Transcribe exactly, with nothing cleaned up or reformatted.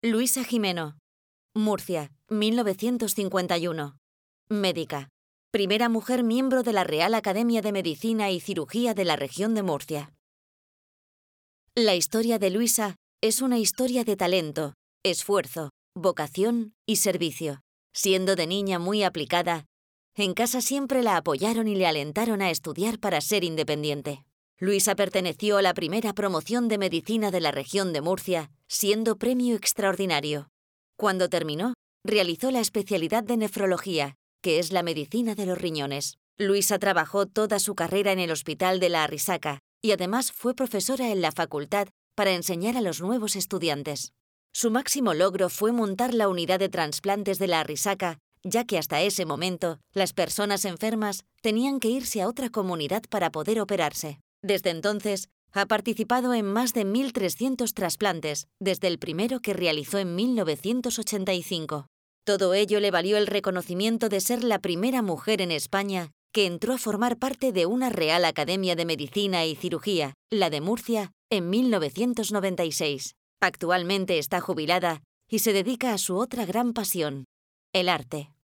Luisa Gimeno, Murcia, mil novecientos cincuenta y uno. Médica. Primera mujer miembro de la Real Academia de Medicina y Cirugía de la región de Murcia. La historia de Luisa es una historia de talento, esfuerzo, vocación y servicio. Siendo de niña muy aplicada, en casa siempre la apoyaron y le alentaron a estudiar para ser independiente. Luisa perteneció a la primera promoción de medicina de la región de Murcia, siendo premio extraordinario. Cuando terminó, realizó la especialidad de nefrología, que es la medicina de los riñones. Luisa trabajó toda su carrera en el Hospital de la Arrixaca y además fue profesora en la facultad para enseñar a los nuevos estudiantes. Su máximo logro fue montar la unidad de trasplantes de la Arrixaca, ya que hasta ese momento las personas enfermas tenían que irse a otra comunidad para poder operarse. Desde entonces, ha participado en más de mil trescientos trasplantes, desde el primero que realizó en mil novecientos ochenta y cinco. Todo ello le valió el reconocimiento de ser la primera mujer en España que entró a formar parte de una Real Academia de Medicina y Cirugía, la de Murcia, en mil novecientos noventa y seis. Actualmente está jubilada y se dedica a su otra gran pasión, el arte.